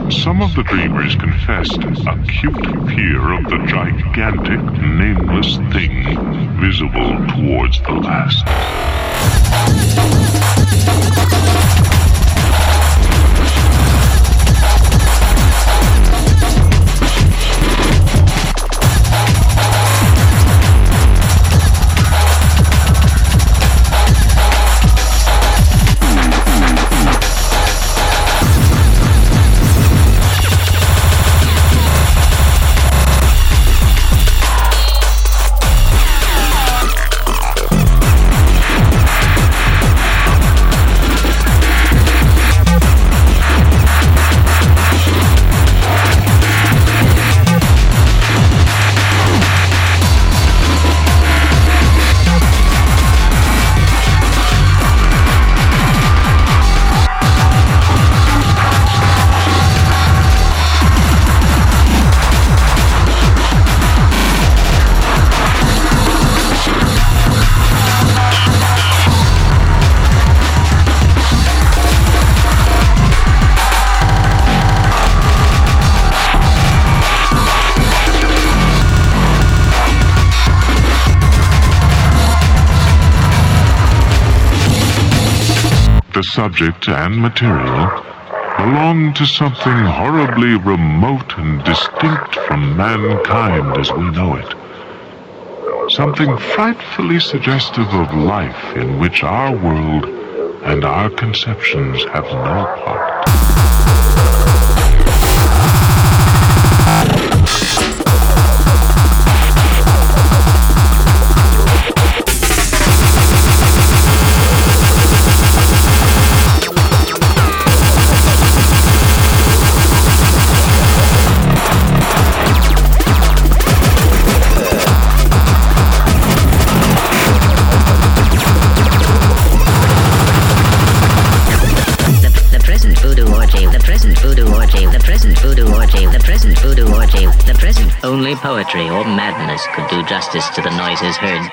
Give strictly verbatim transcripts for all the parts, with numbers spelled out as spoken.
Some of the dreamers confessed acute fear of the gigantic, nameless thing visible towards the last. The subject and material belong to something horribly remote and distinct from mankind as we know it. Something frightfully suggestive of life in which our world and our conceptions have no part. Only poetry or madness could do justice to the noises heard.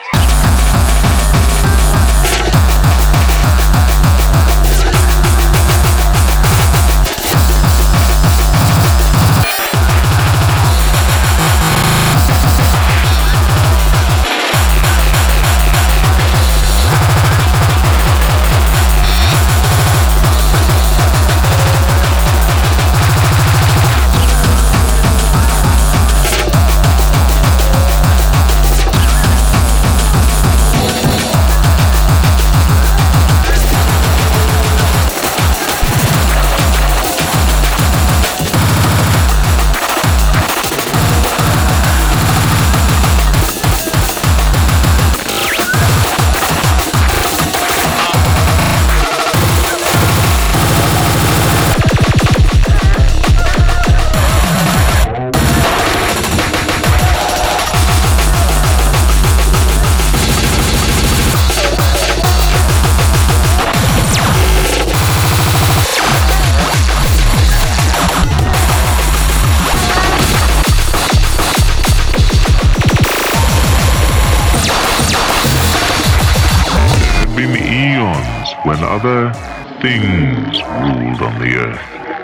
When other things ruled on the earth.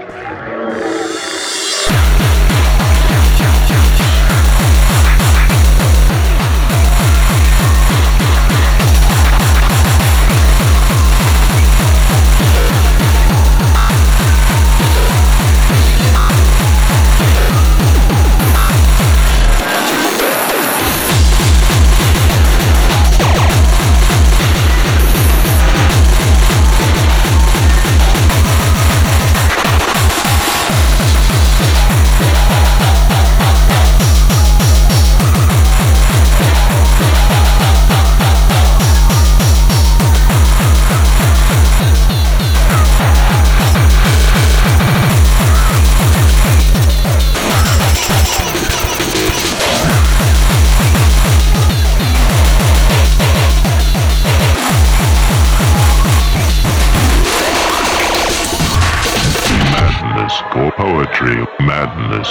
For poetry, madness.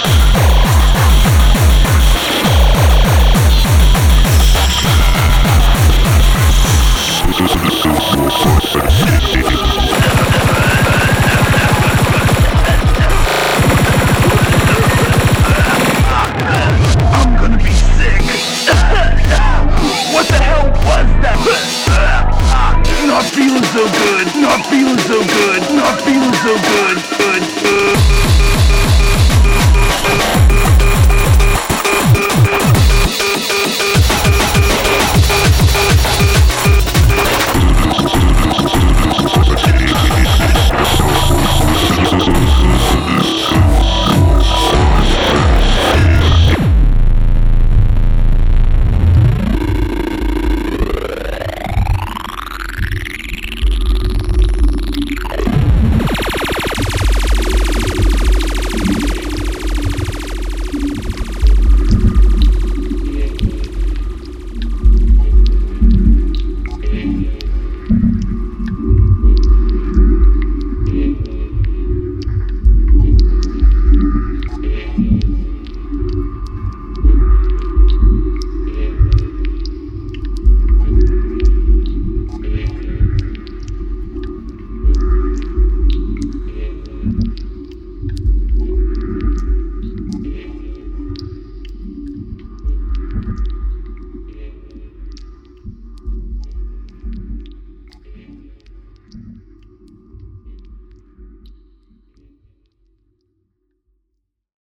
feeling so good, not feeling so good, not feeling so good, good, good.